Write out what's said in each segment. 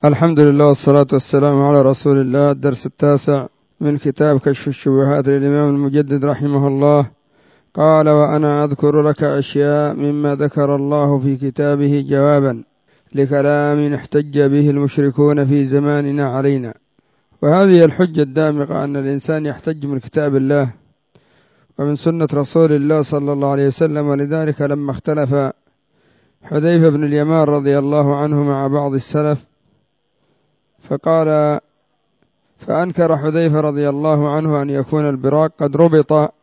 الحمد لله والصلاة والسلام على رسول الله. الدرس التاسع من كتاب كشف الشبهات للإمام المجدد رحمه الله. قال: وأنا أذكر لك أشياء مما ذكر الله في كتابه جوابا لكلام احتج به المشركون في زماننا علينا. وهذه الحجة الدامغة أن الإنسان يحتج من كتاب الله ومن سنة رسول الله صلى الله عليه وسلم. ولذلك لما اختلف حذيفة بن اليمان رضي الله عنه مع بعض السلف فأنكر حذيفة رضي الله عنه أن يكون البراق قد ربط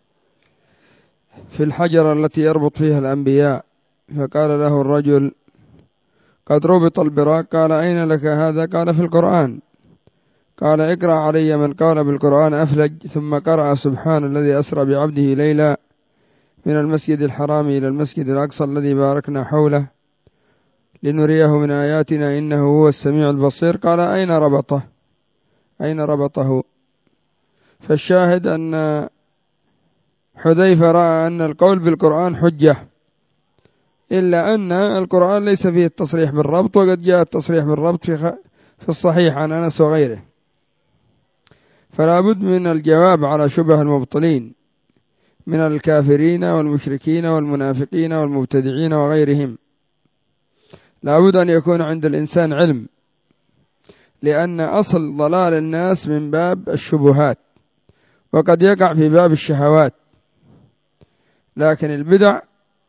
في الحجر التي يربط فيها الأنبياء، فقال له الرجل: قد ربط البراق. قال: أين لك هذا؟ قال: في القرآن. قال: اقرأ علي من قال بالقرآن أفلج. ثم قرأ: سبحان الذي أسرى بعبده ليلا من المسجد الحرام إلى المسجد الأقصى الذي باركنا حوله لنريه من آياتنا إنه هو السميع البصير. قال: أين ربطه؟ فالشاهد أن حذيفة رأى أن القول بالقرآن حجة، إلا أن القرآن ليس فيه التصريح بالربط، وقد جاء التصريح بالربط في الصحيح عن أنس وغيره. فلا بد من الجواب على شبه المبطلين من الكافرين والمشركين والمنافقين والمبتدعين وغيرهم. لا بد أن يكون عند الإنسان علم، لأن أصل ضلال الناس من باب الشبهات، وقد يقع في باب الشهوات، لكن البدع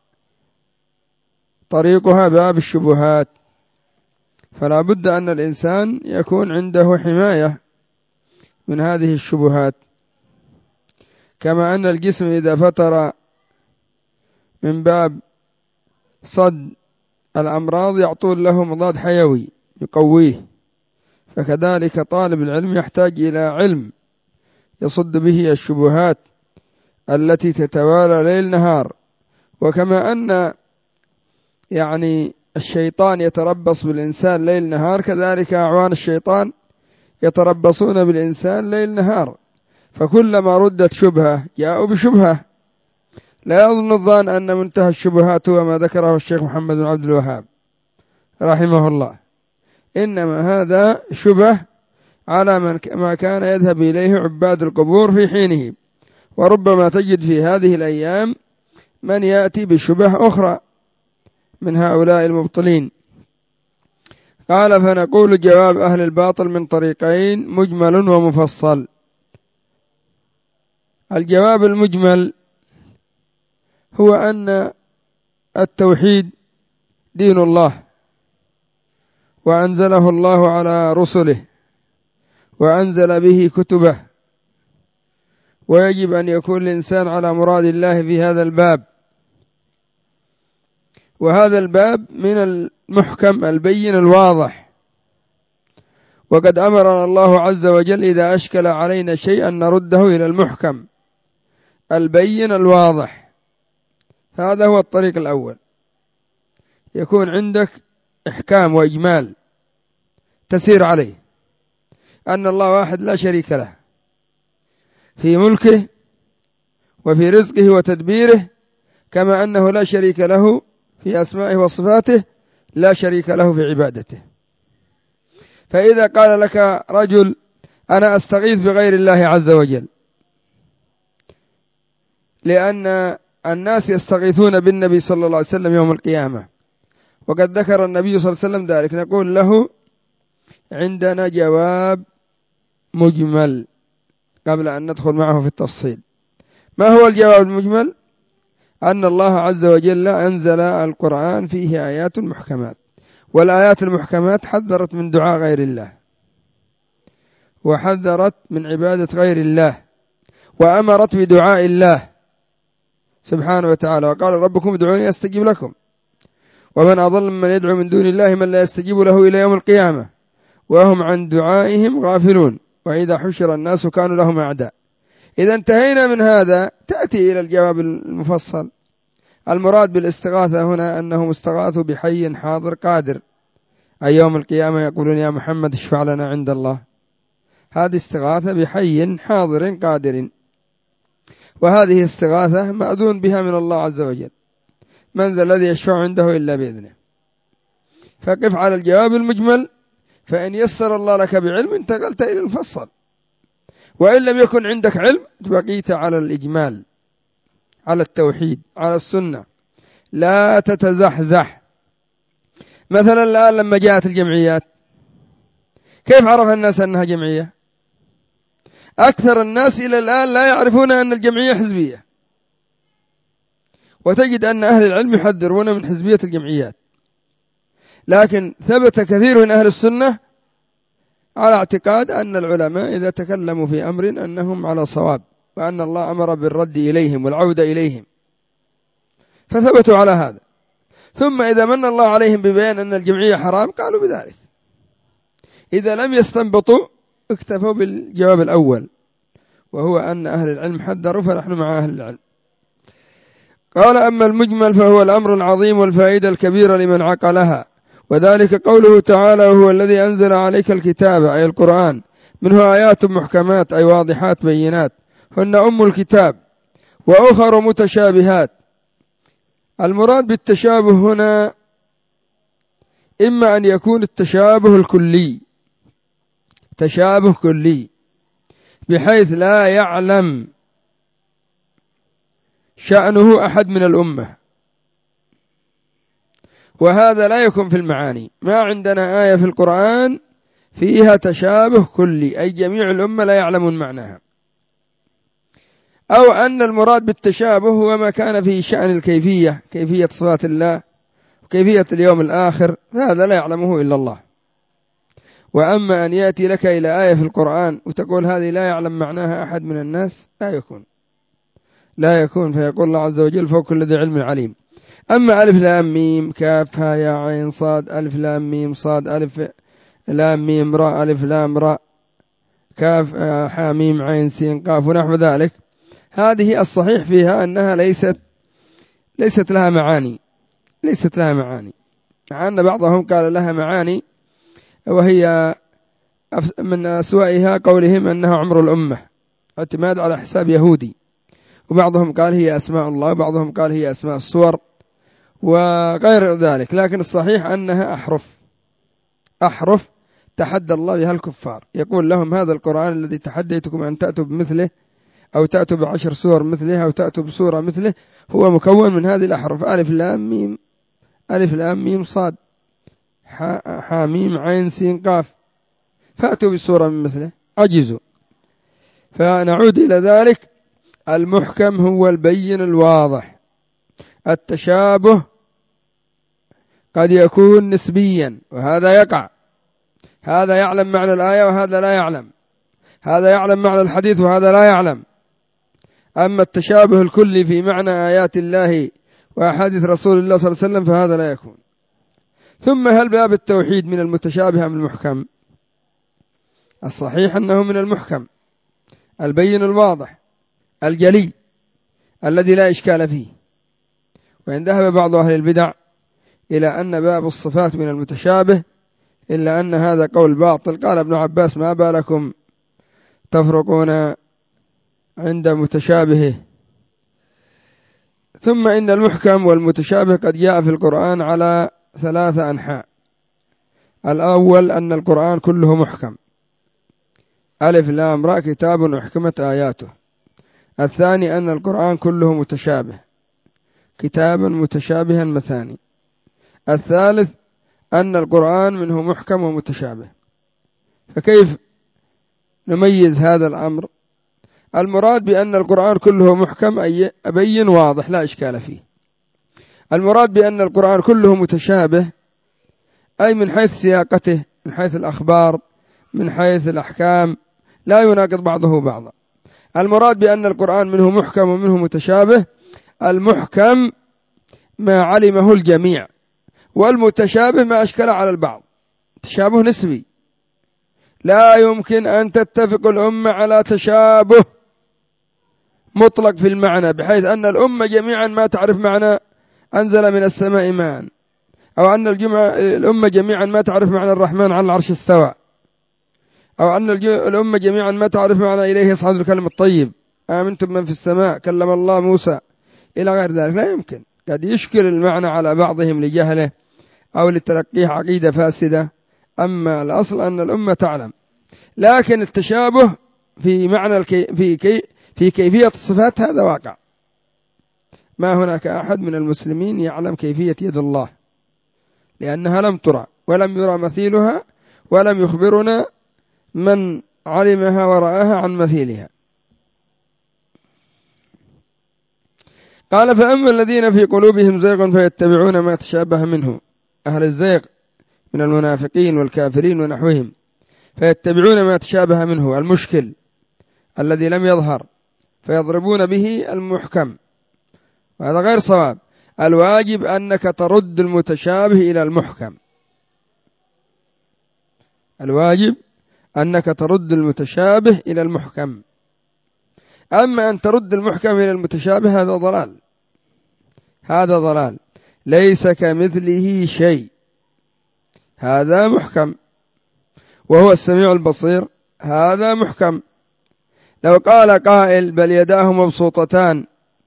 طريقها باب الشبهات. فلا بد أن الإنسان يكون عنده حماية من هذه الشبهات، كما أن الجسم إذا فتر من باب صد الأمراض يعطون له مضاد حيوي يقويه، فكذلك طالب العلم يحتاج إلى علم يصد به الشبهات التي تتوالى ليل نهار. وكما أن الشيطان يتربص بالإنسان ليل نهار، كذلك أعوان الشيطان يتربصون بالإنسان ليل نهار، فكلما ردت شبهة جاءوا بشبهة. لا يظن الظان أن منتهى الشبهات هو ما ذكره الشيخ محمد بن عبد الوهاب رحمه الله، إنما هذا شبه على ما كان يذهب إليه عباد القبور في حينه، وربما تجد في هذه الأيام من يأتي بشبه أخرى من هؤلاء المبطلين. قال: فنقول جواب أهل الباطل من طريقين: مجمل ومفصل. الجواب المجمل هو أن التوحيد دين الله، وأنزله الله على رسله، وأنزل به كتبه، ويجب أن يكون الإنسان على مراد الله في هذا الباب. وهذا الباب من المحكم البين الواضح، وقد أمرنا الله عز وجل إذا أشكل علينا شيئا نرده إلى المحكم البين الواضح. هذا هو الطريق الأول، يكون عندك إحكام وإجمال تسير عليه، أن الله واحد لا شريك له في ملكه وفي رزقه وتدبيره، كما أنه لا شريك له في أسمائه وصفاته، لا شريك له في عبادته. فإذا قال لك رجل: أنا أستغيث بغير الله عز وجل، لأن الناس يستغيثون بالنبي صلى الله عليه وسلم يوم القيامة، وقد ذكر النبي صلى الله عليه وسلم ذلك، نقول له: عندنا جواب مجمل قبل أن ندخل معه في التفصيل. ما هو الجواب المجمل؟ أن الله عز وجل أنزل القرآن فيه آيات محكمات، والآيات المحكمات حذرت من دعاء غير الله، وحذرت من عبادة غير الله، وأمرت بدعاء الله سبحانه وتعالى، وقال: ربكم ادعوني أستجب لكم، ومن أضل من يدعو من دون الله من لا يستجيب له إلى يوم القيامة وهم عن دعائهم غافلون، وإذا حشر الناس كانوا لهم أعداء. إذا انتهينا من هذا تأتي إلى الجواب المفصل. المراد بالاستغاثة هنا أنهم استغاثوا بحي حاضر قادر، أي يوم القيامة يقولون: يا محمد اشفع لنا عند الله. هذه استغاثة بحي حاضر قادر، وهذه استغاثة مأذون بها من الله عز وجل. من ذا الذي يشفع عنده إلا بإذنه. فقف على الجواب المجمل فإن يسر الله لك بعلم انتقلت إلى المفصل، وإن لم يكن عندك علم بقيت على الإجمال، على التوحيد، على السنة، لا تتزحزح. مثلا الآن لما جاءت الجمعيات كيف عرف الناس أنها جمعية؟ أكثر الناس إلى الآن لا يعرفون أن الجمعية حزبية، وتجد أن أهل العلم يحذرون من حزبية الجمعيات، لكن ثبت كثير من أهل السنة على اعتقاد أن العلماء إذا تكلموا في أمر أنهم على صواب، وأن الله أمر بالرد إليهم والعودة إليهم، فثبتوا على هذا. ثم إذا من الله عليهم ببيان أن الجمعية حرام قالوا بذلك. إذا لم يستنبطوا اكتفوا بالجواب الأول، وهو أن أهل العلم حذروا، فنحن مع أهل العلم. قال: أما المجمل فهو الأمر العظيم والفائدة الكبيرة لمن عقلها، وذلك قوله تعالى: وهو الذي أنزل عليك الكتاب، أي القرآن، منه آيات محكمات، أي واضحات بينات، هن أم الكتاب، وأخر متشابهات. المراد بالتشابه هنا إما أن يكون التشابه الكلي، تشابه كلي بحيث لا يعلم شأنه أحد من الأمة، وهذا لا يكون في المعاني. ما عندنا آية في القرآن فيها تشابه كلي، أي جميع الأمة لا يعلمون معناها. أو أن المراد بالتشابه هو ما كان في شأن الكيفية، كيفية صفات الله وكيفية اليوم الآخر، هذا لا يعلمه إلا الله. وأما أن يأتي لك إلى آية في القرآن وتقول هذه لا يعلم معناها أحد من الناس، لا يكون، فيقول الله عز وجل: فوق كل ذي علم عليم. أما ألف لام ميم كاف ها يا عين صاد، ألف لام ميم صاد، ألف لام ميم راء، ألف لام راء، كاف حا ميم عين سين قاف، ونحو ذلك، هذه الصحيح فيها أنها ليست لها معاني، مع أن بعضهم قال لها معاني، وهي من أسوأها قولهم أنها عمر الأمة، اعتماد على حساب يهودي. وبعضهم قال هي أسماء الله، وبعضهم قال هي أسماء الصور وغير ذلك. لكن الصحيح أنها أحرف تحدى الله بها الكفار، يقول لهم: هذا القرآن الذي تحديتكم أن تأتوا بمثله، أو تأتوا ب10 سور مثله، أو تأتوا بسورة مثله، هو مكون من هذه الأحرف: ألف لام ميم، ألف لام ميم صاد، حا ميم عين سين قاف، فأتوا بسورة من مثله، عجزوا. فنعود إلى ذلك: المحكم هو البين الواضح. التشابه قد يكون نسبيا، وهذا يقع، هذا يعلم معنى الآية وهذا لا يعلم، هذا يعلم معنى الحديث وهذا لا يعلم. أما التشابه الكلي في معنى آيات الله وأحاديث رسول الله صلى الله عليه وسلم فهذا لا يكون. ثم هل باب التوحيد من المتشابه أم المحكم؟ الصحيح أنه من المحكم، البين الواضح الجلي الذي لا إشكال فيه. وإن ذهب بعض أهل البدع إلى أن باب الصفات من المتشابه، إلا أن هذا قول باطل. قال ابن عباس: ما بالكم تفرقون عند متشابهه. ثم إن المحكم والمتشابه قد جاء في القرآن على 3 أنحاء. الأول أن القرآن كله محكم، ألف لام راء كتاب أحكمت آياته. الثاني أن القرآن كله متشابه، كتابا متشابها مثاني. الثالث أن القرآن منه محكم ومتشابه. فكيف نميز هذا الأمر؟ المراد بأن القرآن كله محكم أي أبين واضح لا إشكال فيه. المراد بأن القرآن كله متشابه أي من حيث سياقته، من حيث الأخبار، من حيث الأحكام، لا يناقض بعضه بعضا. المراد بأن القرآن منه محكم ومنه متشابه: المحكم ما علمه الجميع، والمتشابه ما أشكل على البعض. تشابه نسبي، لا يمكن أن تتفق الأمة على تشابه مطلق في المعنى، بحيث أن الأمة جميعا ما تعرف معنى أنزل من السماء ماء، أو أن الأمة جميعا ما تعرف معنى الرحمن على العرش استوى، أو أن الأمة جميعا ما تعرف معنى إليه يصعد الكلم الطيب، آمنتم من في السماء، كلم الله موسى، إلى غير ذلك. لا يمكن، قد يشكل المعنى على بعضهم لجهله، أو لتلقيه عقيدة فاسدة، أما الأصل أن الأمة تعلم، لكن التشابه في معنى في كيفية الصفات هذا واقع. ما هناك أحد من المسلمين يعلم كيفية يد الله، لأنها لم ترى ولم يرى مثيلها، ولم يخبرنا من علمها ورآها عن مثيلها. قال فأما الذين في قلوبهم زيغ فيتبعون ما تشابه منه، أهل الزيغ من المنافقين والكافرين ونحوهم، فيتبعون ما تشابه منه المشكل الذي لم يظهر، فيضربون به المحكم، وهذا غير صواب. الواجب أنك ترد المتشابه إلى المحكم، الواجب أنك ترد المتشابه إلى المحكم. أما أن ترد المحكم إلى المتشابه هذا ضلال، هذا ضلال. ليس كمثله شيء، هذا محكم، وهو السميع البصير، هذا محكم. لو قال قائل بل يداه مبسوطتان،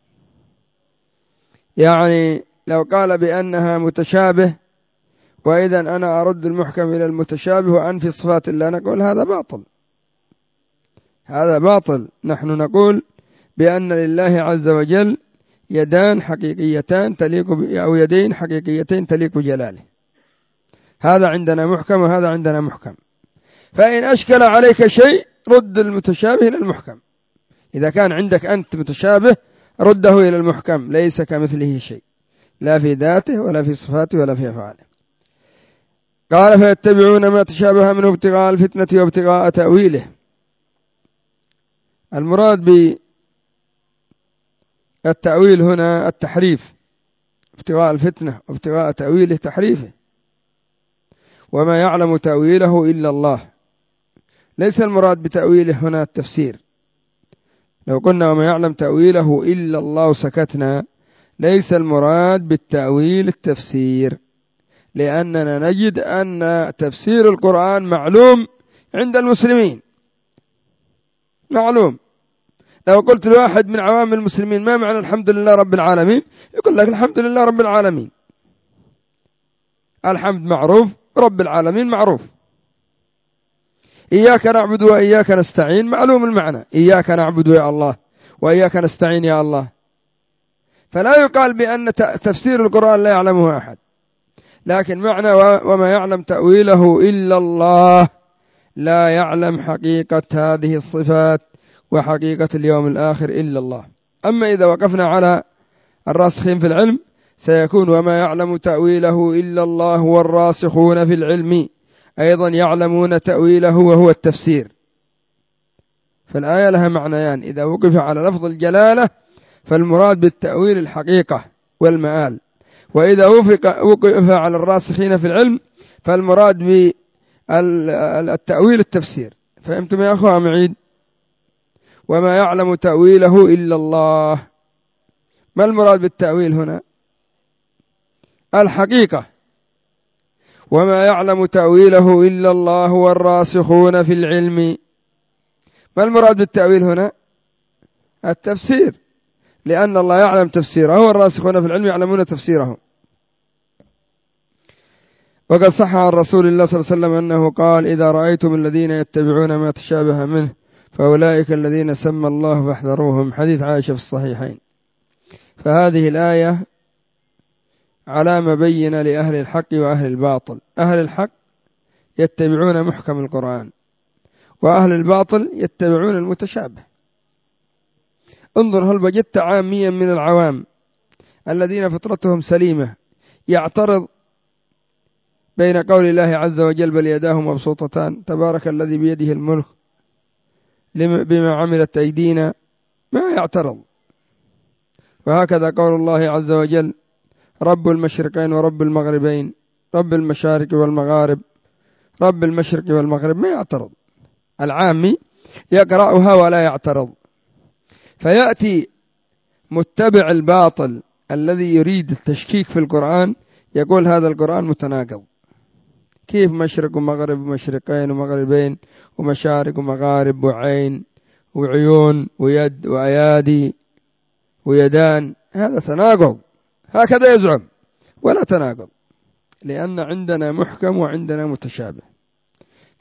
يعني لو قال بأنها متشابه، وإذا أنا أرد المحكم إلى المتشابه وأنفي صفات الله، نقول هذا باطل، هذا باطل. نحن نقول بأن لله عز وجل يدان حقيقيتان تليق أو يدين حقيقيتين تليق بجلاله، هذا عندنا محكم وهذا عندنا محكم. فإن أشكل عليك شيء رد المتشابه إلى المحكم، إذا كان عندك أنت متشابه رده إلى المحكم، ليس كمثله شيء، لا في ذاته ولا في صفاته ولا في أفعاله. قال فيتبعون ما تشابه منه ابتغاء الفتنة وابتغاء تأويله. المراد بالتأويل هنا التحريف، ابتغاء الفتنة وابتغاء تأويله تحريفه، وما يعلم تأويله إلا الله. ليس المراد بتأويله هنا التفسير، لو قلنا وما يعلم تأويله إلا الله سكتنا، ليس المراد بالتأويل التفسير، لأننا نجد أن تفسير القرآن معلوم عند المسلمين، معلوم. لو قلت لواحد من عوام المسلمين ما معنى الحمد لله رب العالمين، يقول لك الحمد لله رب العالمين، الحمد معروف، رب العالمين معروف. إياك نعبد وإياك نستعين معلوم المعنى، إياك نعبد يا الله وإياك نستعين يا الله. فلا يقال بأن تفسير القرآن لا يعلمه أحد، لكن معنى وما يعلم تأويله إلا الله، لا يعلم حقيقة هذه الصفات وحقيقة اليوم الآخر إلا الله. أما إذا وقفنا على الراسخين في العلم سيكون وما يعلم تأويله إلا الله، والراسخون في العلم أيضا يعلمون تأويله وهو التفسير. فالآية لها معنيان، إذا وقف على لفظ الجلالة فالمراد بالتأويل الحقيقة والمآل، وإذا وقف على الراسخين في العلم فالمراد بالتأويل التفسير. فهمتم يا أخوة معيد؟ وما يعلم تأويله إلا الله، ما المراد بالتأويل هنا؟ الحقيقة. وما يعلم تأويله إلا الله والراسخون في العلم، ما المراد بالتأويل هنا؟ التفسير، لأن الله يعلم تفسيره والراسخون في العلم يعلمون تفسيره. وقد صح عن رسول الله صلى الله عليه وسلم أنه قال إذا رأيتم الذين يتبعون ما تشابه منه فأولئك الذين سمى الله فاحذروهم، حديث عائشة في الصحيحين. فهذه الآية علامة بينة لأهل الحق وأهل الباطل. أهل الحق يتبعون محكم القرآن، وأهل الباطل يتبعون المتشابه. انظر هل وجدت عاميا من العوام الذين فطرتهم سليمة يعترض بين قول الله عز وجل بل يداه مبسوطتان تبارك الذي بيده الملك بما عملت أيدينا، ما يعترض. وهكذا قول الله عز وجل رب المشرقين ورب المغربين، رب المشارق والمغارب، رب المشرق والمغرب، ما يعترض. العامي يقرأها ولا يعترض. فيأتي متبع الباطل الذي يريد التشكيك في القرآن يقول هذا القرآن متناقض، كيف مشرق ومغرب ومشرقين ومغربين ومشارق ومغارب وعين وعيون ويد وأيادي ويدان، هذا تناقض، هكذا يزعم، ولا تناقض، لأن عندنا محكم وعندنا متشابه.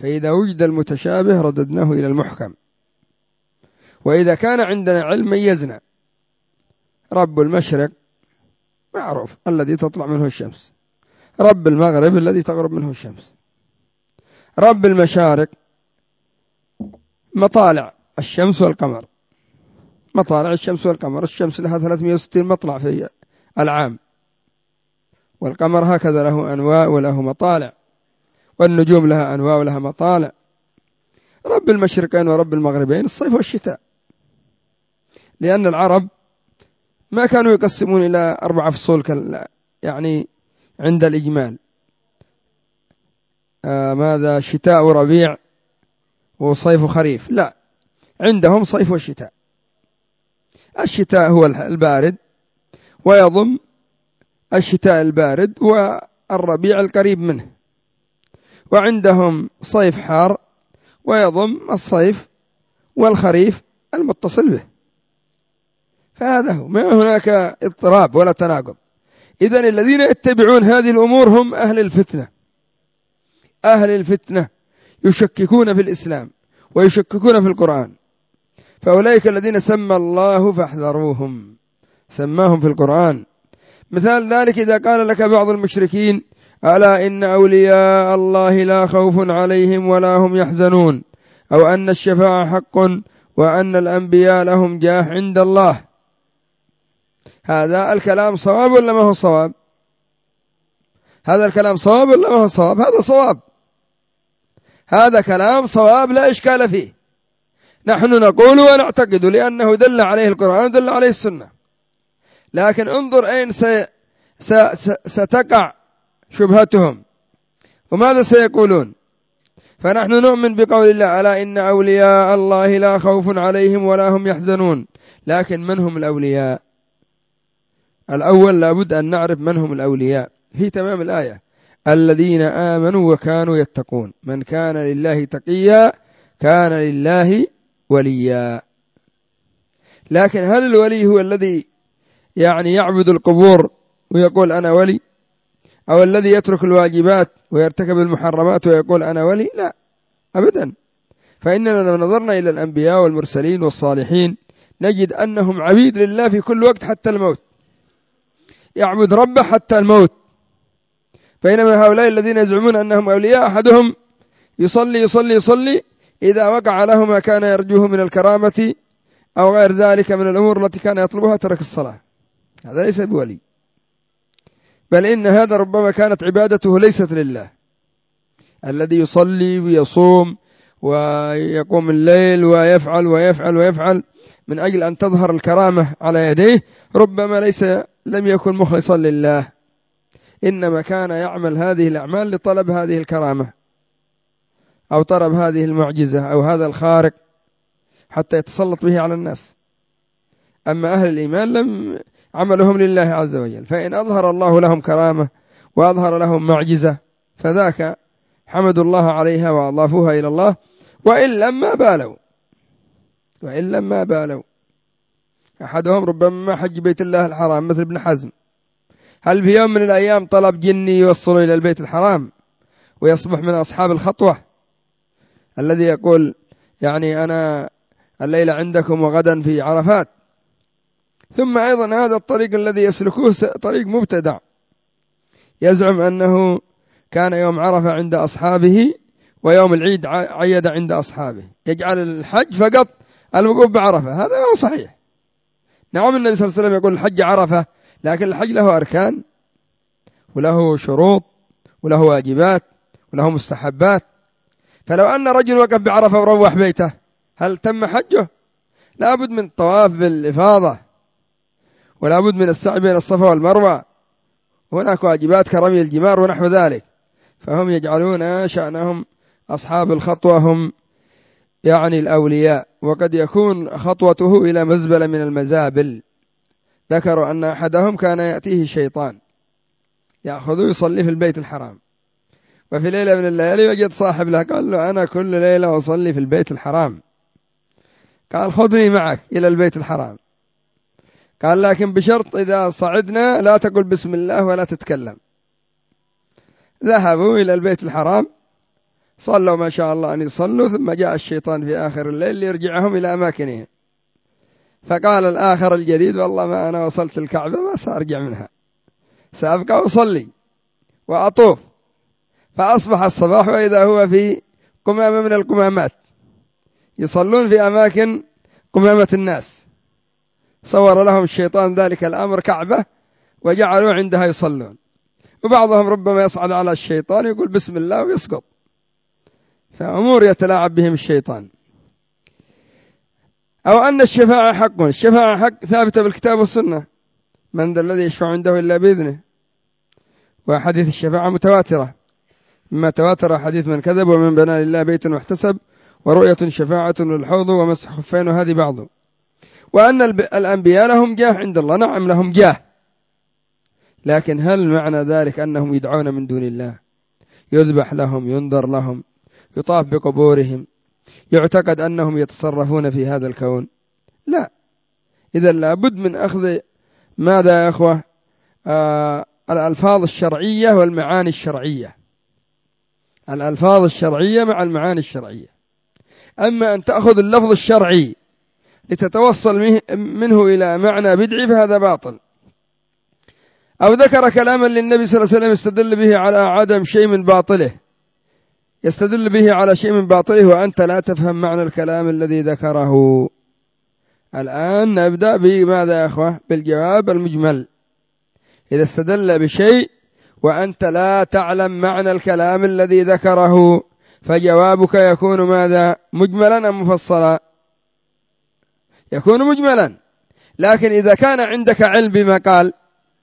فإذا وجد المتشابه رددناه إلى المحكم. وإذا كان عندنا علم ميزنا. رب المشرق معروف الذي تطلع منه الشمس، رب المغرب الذي تغرب منه الشمس، رب المشارق مطالع الشمس والقمر، مطالع الشمس والقمر. الشمس لها 360 مطلع في العام، والقمر هكذا له أنواع وله مطالع، والنجوم لها أنواع ولها مطالع. رب المشرقين ورب المغربين الصيف والشتاء، لأن العرب ما كانوا يقسمون إلى 4 فصول يعني عند الإجمال، ماذا شتاء وربيع وصيف وخريف، لا، عندهم صيف وشتاء. الشتاء هو البارد ويضم الشتاء البارد والربيع القريب منه، وعندهم صيف حار ويضم الصيف والخريف المتصل به. فهذا هو، ما هناك اضطراب ولا تناقض. إذن الذين يتبعون هذه الأمور هم أهل الفتنة. أهل الفتنة يشككون في الإسلام ويشككون في القرآن، فأولئك الذين سمى الله فاحذروهم، سماهم في القرآن. مثال ذلك إذا قال لك بعض المشركين: ألا إن أولياء الله لا خوف عليهم ولا هم يحزنون، أو أن الشفاعة حق وأن الأنبياء لهم جاه عند الله. هذا الكلام صواب ولا ما هو صواب؟ هذا الكلام صواب ولا ما هو صواب؟ هذا صواب، هذا كلام صواب لا إشكال فيه. نحن نقول ونعتقد لأنه دل عليه القرآن ودل عليه السنة. لكن انظر أين ستقع شبهتهم وماذا سيقولون. فنحن نؤمن بقول الله: ألا إن أولياء الله لا خوف عليهم ولا هم يحزنون. لكن من هم الأولياء؟ الأول لابد أن نعرف من هم الأولياء في تمام الآية: الذين آمنوا وكانوا يتقون. من كان لله تقيا كان لله وليا. لكن هل الولي هو الذي يعني يعبد القبور ويقول أنا ولي، أو الذي يترك الواجبات ويرتكب المحرمات ويقول أنا ولي؟ لا أبدا. فإننا لو نظرنا إلى الأنبياء والمرسلين والصالحين نجد أنهم عبيد لله في كل وقت حتى الموت، يعبد ربه حتى الموت. بينما هؤلاء الذين يزعمون أنهم أولياء أحدهم يصلي يصلي يصلي، إذا وقع له ما كان يرجوه من الكرامة أو غير ذلك من الأمور التي كان يطلبها ترك الصلاة. هذا ليس بولي، بل إن هذا ربما كانت عبادته ليست لله. الذي يصلي ويصوم ويقوم الليل ويفعل ويفعل ويفعل من أجل أن تظهر الكرامة على يديه، ربما لم يكن مخلصا لله، إنما كان يعمل هذه الأعمال لطلب هذه الكرامة أو طلب هذه المعجزة أو هذا الخارق حتى يتسلط به على الناس. أما أهل الإيمان لم عملهم لله عز وجل، فإن أظهر الله لهم كرامة وأظهر لهم معجزة فذاك حمد الله عليها وأضافوها إلى الله، وإن لم ما بالوا. أحدهم ربما ما حج بيت الله الحرام مثل ابن حزم، هل في يوم من الأيام طلب جني يوصله إلى البيت الحرام ويصبح من أصحاب الخطوة الذي يقول يعني أنا الليلة عندكم وغدا في عرفات؟ ثم أيضا هذا الطريق الذي يسلكوه طريق مبتدع، يزعم أنه كان يوم عرفة عند أصحابه ويوم العيد عيد عند أصحابه، يجعل الحج فقط الوقوف بعرفة. هذا هو صحيح. نعم النبي صلى الله عليه وسلم يقول الحج عرفة، لكن الحج له أركان وله شروط وله واجبات وله مستحبات. فلو أن رجل وقف بعرفة وروح بيته هل تم حجه؟ لا بد من الطواف بالإفاضة، ولا بد من السعي بين الصفا والمروة، وهناك واجبات كرمي الجمار ونحو ذلك. فهم يجعلون شأنهم أصحاب الخطوة هم يعني الأولياء، وقد يكون خطوته إلى مزبلة من المزابل. ذكروا أن أحدهم كان يأتيه الشيطان يأخذه يصلي في البيت الحرام، وفي ليلة من الليالي وجد صاحب له قال له أنا كل ليلة أصلي في البيت الحرام، قال خذني معك إلى البيت الحرام، قال لكن بشرط إذا صعدنا لا تقل بسم الله ولا تتكلم. ذهبوا إلى البيت الحرام، صلوا ما شاء الله أن يصلوا، ثم جاء الشيطان في آخر الليل ليرجعهم إلى أماكنهم، فقال الآخر الجديد والله ما أنا وصلت الكعبة ما سأرجع منها، سأبقى أصلي وأطوف. فأصبح الصباح وإذا هو في قمامة من القمامات، يصلون في أماكن قمامة الناس. صور لهم الشيطان ذلك الأمر كعبة وجعلوا عندها يصلون، وبعضهم ربما يصعد على الشيطان يقول بسم الله ويسقط. فأمور يتلاعب بهم الشيطان. أو أن الشفاعة حق، الشفاعة حق ثابتة بالكتاب والسنة، من ذا الذي يشفع عنده إلا بإذنه. وحديث الشفاعة متواترة، مما تواتر حديث من كذب ومن بنى لله بيتا واحتسب، ورؤية شفاعة للحوض ومسح خفين، وهذه بعض. وأن الأنبياء لهم جاه عند الله، نعم لهم جاه، لكن هل معنى ذلك أنهم يدعون من دون الله، يذبح لهم، ينذر لهم، يطاف بقبورهم، يعتقد أنهم يتصرفون في هذا الكون؟ لا. إذا لابد من أخذ ماذا يا أخوة؟ الألفاظ الشرعية والمعاني الشرعية، الألفاظ الشرعية مع المعاني الشرعية. أما أن تأخذ اللفظ الشرعي لتتوصل منه إلى معنى بدعي فهذا باطل. أو ذكر كلاما للنبي صلى الله عليه وسلم يستدل به على عدم شيء من باطله، يستدل به على شيء من باطله وأنت لا تفهم معنى الكلام الذي ذكره. الآن نبدأ بماذا يا أخوة؟ بالجواب المجمل. إذا استدل بشيء وأنت لا تعلم معنى الكلام الذي ذكره فجوابك يكون ماذا؟ مجملا أم مفصلا؟ يكون مجملا. لكن إذا كان عندك علم بما قال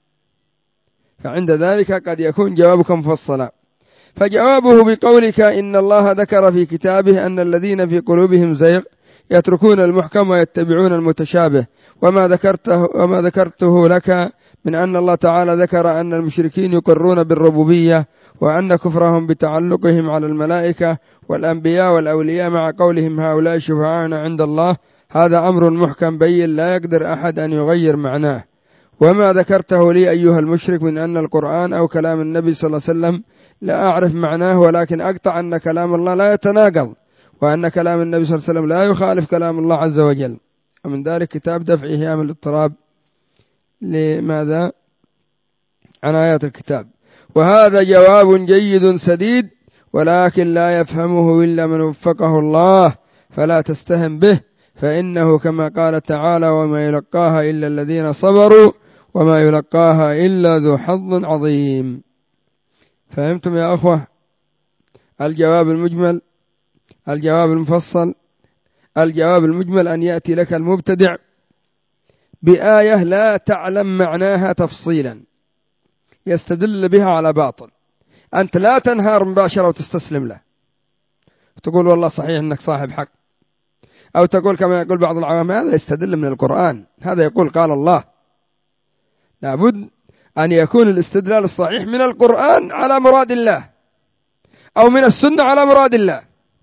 فعند ذلك قد يكون جوابك مفصلا. فجوابه بقولك إن الله ذكر في كتابه أن الذين في قلوبهم زيغ يتركون المحكم ويتبعون المتشابه، وما ذكرته لك من أن الله تعالى ذكر أن المشركين يقرون بالربوبية، وأن كفرهم بتعلقهم على الملائكة والأنبياء والأولياء مع قولهم هؤلاء شفعاؤنا عند الله، هذا أمر محكم بين لا يقدر أحد أن يغير معناه. وما ذكرته لي أيها المشرك من أن القرآن أو كلام النبي صلى الله عليه وسلم لا أعرف معناه، ولكن أقطع أن كلام الله لا يتناقض، وأن كلام النبي صلى الله عليه وسلم لا يخالف كلام الله عز وجل. ومن ذلك كتاب دفع إيهام الاضطراب لماذا؟ عن آيات الكتاب. وهذا جواب جيد سديد، ولكن لا يفهمه إلا من وفقه الله، فلا تستهن به، فإنه كما قال تعالى وما يلقاها إلا الذين صبروا وما يلقاها إلا ذو حظ عظيم. فهمتم يا أخوة؟ الجواب المجمل، الجواب المفصل. الجواب المجمل أن يأتي لك المبتدع بآية لا تعلم معناها تفصيلا يستدل بها على باطل، أنت لا تنهار مباشرة وتستسلم له، تقول والله صحيح أنك صاحب حق، أو تقول كما يقول بعض العوام هذا يستدل من القرآن، هذا يقول قال الله. لابد أن يكون الاستدلال الصحيح من القرآن على مراد الله، أو من السنة على مراد الله.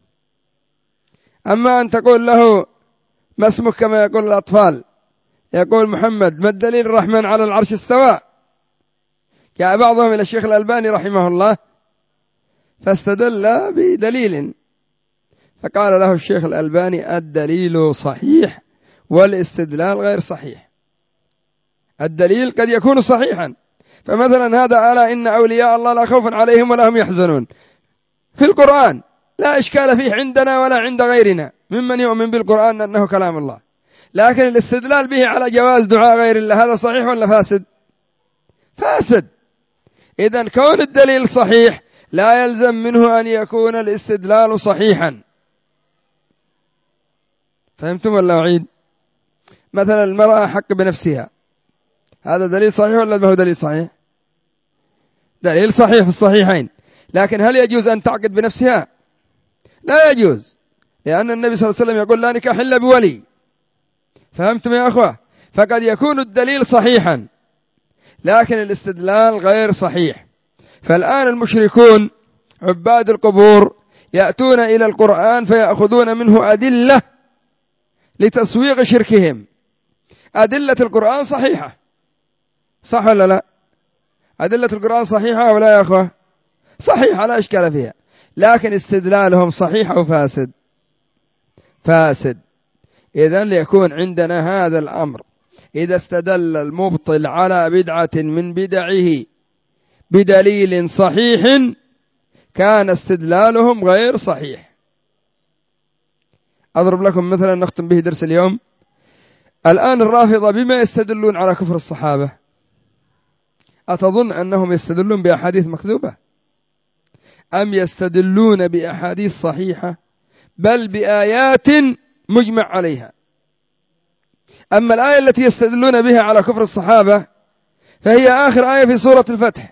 أما أن تقول له ما اسمك كما يقول الأطفال، يقول محمد، ما الدليل الرحمن على العرش استوى؟ جاء بعضهم إلى الشيخ الألباني رحمه الله فاستدل بدليل، فقال له الشيخ الألباني الدليل صحيح والاستدلال غير صحيح. الدليل قد يكون صحيحا، فمثلا هذا ألا إن أولياء الله لا خوف عليهم ولا هم يحزنون في القرآن، لا إشكال فيه عندنا ولا عند غيرنا ممن يؤمن بالقرآن أنه كلام الله، لكن الاستدلال به على جواز دعاء غير الله هذا صحيح ولا فاسد؟ فاسد. إذن كون الدليل صحيح لا يلزم منه أن يكون الاستدلال صحيحا. فهمتم ولا أعيد؟ مثلا المرأة حق بنفسها، هذا دليل صحيح ولا ما هو دليل صحيح؟ دليل صحيح في الصحيحين، لكن هل يجوز أن تعقد بنفسها؟ لا يجوز، لأن النبي صلى الله عليه وسلم يقول لا نكاح إلا بولي. فهمتم يا أخوة؟ فقد يكون الدليل صحيحا لكن الاستدلال غير صحيح. فالآن المشركون عباد القبور يأتون إلى القرآن فيأخذون منه أدلة لتسويغ شركهم. أدلة القرآن صحيحة، صح ولا لا؟ أدلة القرآن صحيحة ولا يا أخوة؟ صحيحة لا إشكال فيها، لكن استدلالهم صحيح أو فاسد؟ فاسد. إذن ليكون عندنا هذا الأمر، إذا استدل المبطل على بدعة من بدعه بدليل صحيح كان استدلالهم غير صحيح. أضرب لكم مثلا نختم به درس اليوم. الآن الرافضة بما يستدلون على كفر الصحابة؟ أتظن أنهم يستدلون بأحاديث مكذوبة أم يستدلون بأحاديث صحيحة بل بآيات مجمع عليها؟ أما الآية التي يستدلون بها على كفر الصحابة فهي آخر آية في سورة الفتح،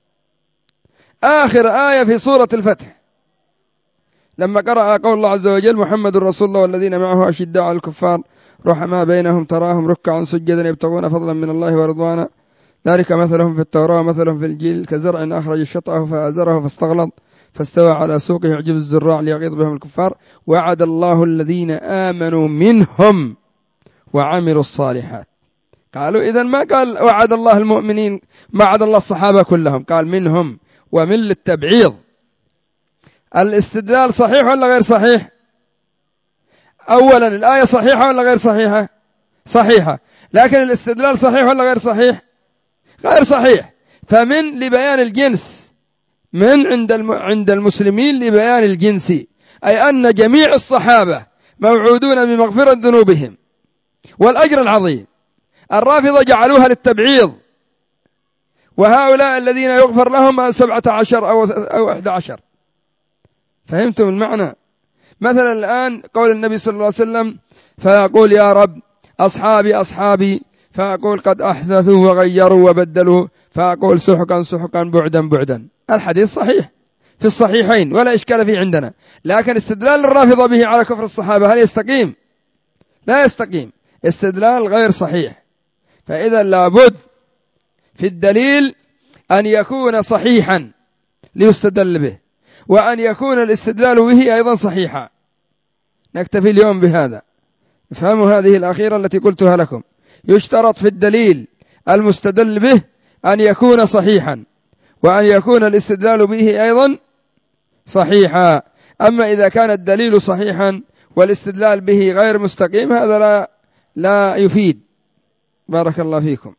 آخر آية في سورة الفتح لما قرأ قول الله عز وجل محمد رسول الله والذين معه أشداء على الكفار رحماء بينهم تراهم ركعا سجدا يبتغون فضلا من الله ورضوانا ذلك مثلهم في التوراة مثلهم في الإنجيل كزرع أخرج شطأه فآزره فاستغلظ فاستوى على سوقه يعجب الزراع ليغيظ بهم الكفار وعد الله الذين آمنوا منهم وعملوا الصالحات. قالوا إذن ما قال وعد الله المؤمنين، ما وعد الله الصحابة كلهم، قال منهم ومن للتبعيض. الاستدلال صحيح ولا غير صحيح؟ أولا الآية صحيحة ولا غير صحيحة؟ صحيحة. لكن الاستدلال صحيح ولا غير صحيح؟ غير صحيح. فمن لبيان الجنس، من عند المسلمين لبيان الجنس، أي أن جميع الصحابة موعودون بمغفرة ذنوبهم والأجر العظيم. الرافضة جعلوها للتبعيض، وهؤلاء الذين يغفر لهم 17 أو 11. فهمتم المعنى؟ مثلا الآن قول النبي صلى الله عليه وسلم فيقول يا رب أصحابي أصحابي، فأقول قد أحدثوا وغيروا وبدلوا، فأقول سحقا سحقا بعدا بعدا. الحديث صحيح في الصحيحين ولا إشكال فيه عندنا، لكن استدلال الرافضة به على كفر الصحابة هل يستقيم؟ لا يستقيم، استدلال غير صحيح. فإذا لابد في الدليل أن يكون صحيحا ليستدل به، وأن يكون الاستدلال به أيضا صحيحا. نكتفي اليوم بهذا. افهموا هذه الأخيرة التي قلتها لكم. يشترط في الدليل المستدل به أن يكون صحيحا، وأن يكون الاستدلال به أيضا صحيحا. أما إذا كان الدليل صحيحا والاستدلال به غير مستقيم هذا لا يفيد. بارك الله فيكم.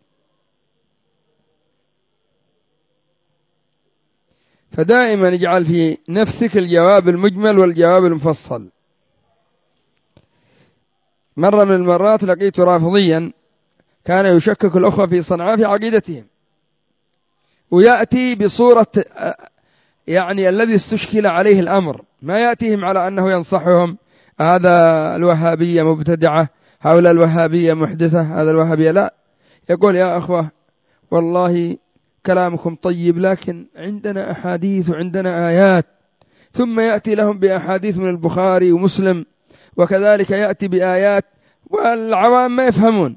فدائما اجعل في نفسك الجواب المجمل والجواب المفصل. مرة من المرات لقيت رافضيا كان يشكك الأخوة في صنعاء في عقيدتهم، ويأتي بصورة يعني الذي استشكل عليه الأمر، ما يأتيهم على أنه ينصحهم هذا الوهابية مبتدعة، هؤلاء الوهابية محدثة، هذا الوهابية لا. يقول يا أخوة والله كلامكم طيب لكن عندنا أحاديث وعندنا آيات، ثم يأتي لهم بأحاديث من البخاري ومسلم، وكذلك يأتي بآيات والعوام ما يفهمون،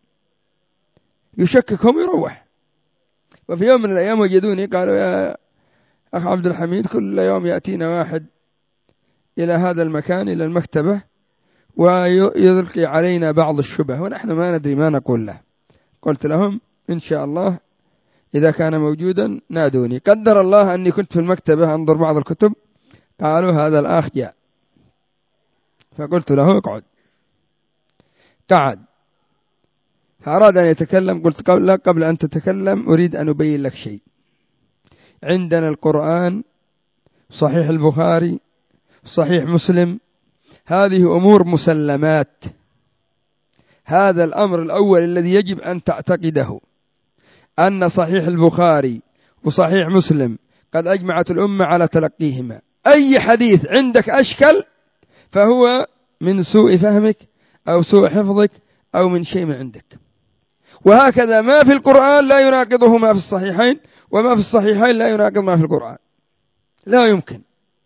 يشككهم يروح. وفي يوم من الأيام وجدوني قالوا يا أخ عبد الحميد كل يوم يأتينا واحد إلى هذا المكان إلى المكتبة ويلقي علينا بعض الشبه ونحن ما ندري ما نقول له. قلت لهم إن شاء الله إذا كان موجودا نادوني. قدر الله أني كنت في المكتبة أنظر بعض الكتب، قالوا هذا الآخ جاء، فقلت له اقعد. قعد فأراد أن يتكلم، قلت قبل أن تتكلم أريد أن أبين لك شيء. عندنا القرآن صحيح البخاري صحيح مسلم، هذه أمور مسلمات. هذا الأمر الأول الذي يجب أن تعتقده، أن صحيح البخاري وصحيح مسلم قد أجمعت الأمة على تلقيهما. أي حديث عندك أشكل فهو من سوء فهمك أو سوء حفظك أو من شيء من عندك. وهكذا ما في القرآن لا يناقضه ما في الصحيحين، وما في الصحيحين لا يناقض ما في القرآن، لا يمكن.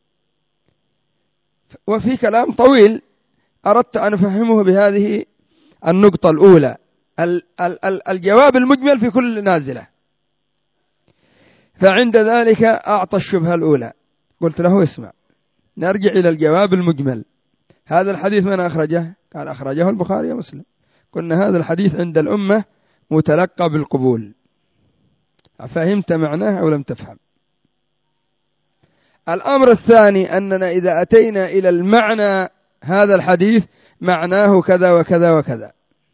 وفي كلام طويل أردت أن أفهمه بهذه النقطة الأولى، الجواب المجمل في كل نازلة. فعند ذلك أعطى الشبهة الأولى، قلت له اسمع نرجع إلى الجواب المجمل. هذا الحديث من أخرجه؟ قال أخرجه البخاري ومسلم. قلنا هذا الحديث عند الأمة متلقى بالقبول. فهمت معناه أو لم تفهم؟ الأمر الثاني أننا إذا أتينا إلى المعنى هذا الحديث معناه كذا وكذا وكذا،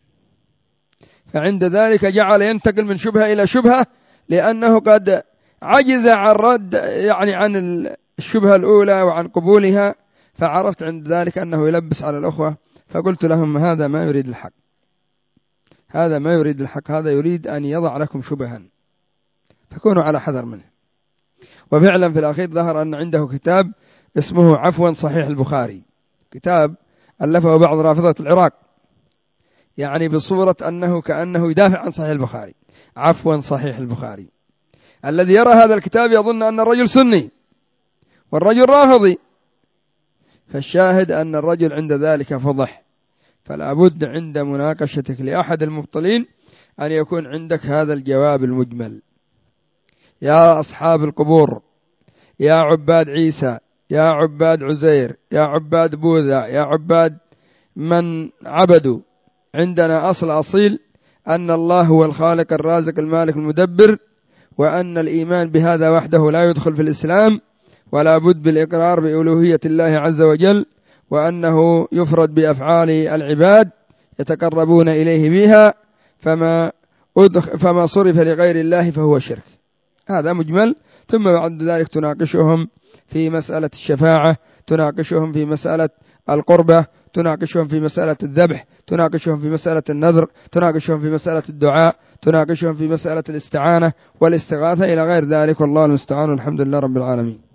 فعند ذلك جعل ينتقل من شبهة إلى شبهة، لأنه قد عجز عن رد عن الشبهة الأولى وعن قبولها، فعرفت عند ذلك أنه يلبس على الأخوة، فقلت لهم هذا ما يريد الحق، هذا ما يريد الحق، هذا يريد أن يضع لكم شبها، فكونوا على حذر منه. وفعلا في الأخير ظهر أن عنده كتاب اسمه عفوا صحيح البخاري، كتاب ألفه بعض رافضة العراق، يعني بصورة أنه كأنه يدافع عن صحيح البخاري، عفوا صحيح البخاري. الذي يرى هذا الكتاب يظن أن الرجل سني والرجل رافضي، فالشاهد أن الرجل عند ذلك فضح. فلا بد عند مناقشتك لأحد المبطلين أن يكون عندك هذا الجواب المجمل: يا أصحاب القبور، يا عباد عيسى، يا عباد عزير، يا عباد بوذا، يا عباد من عبدوا، عندنا أصل أصيل أن الله هو الخالق الرازق المالك المدبر، وأن الإيمان بهذا وحده لا يدخل في الإسلام، ولا بد بالإقرار بألوهية الله عز وجل، وأنه يفرد بأفعال العباد يتقربون إليه بها، فما صرف لغير الله فهو شرك. هذا مجمل. ثم بعد ذلك تناقشهم في مسألة الشفاعة، تناقشهم في مسألة القربة، تناقشهم في مسألة الذبح، تناقشهم في مسألة النذر، تناقشهم في مسألة الدعاء، تناقشهم في مسألة الاستعانة والاستغاثة إلى غير ذلك، والله المستعان، والحمد لله رب العالمين.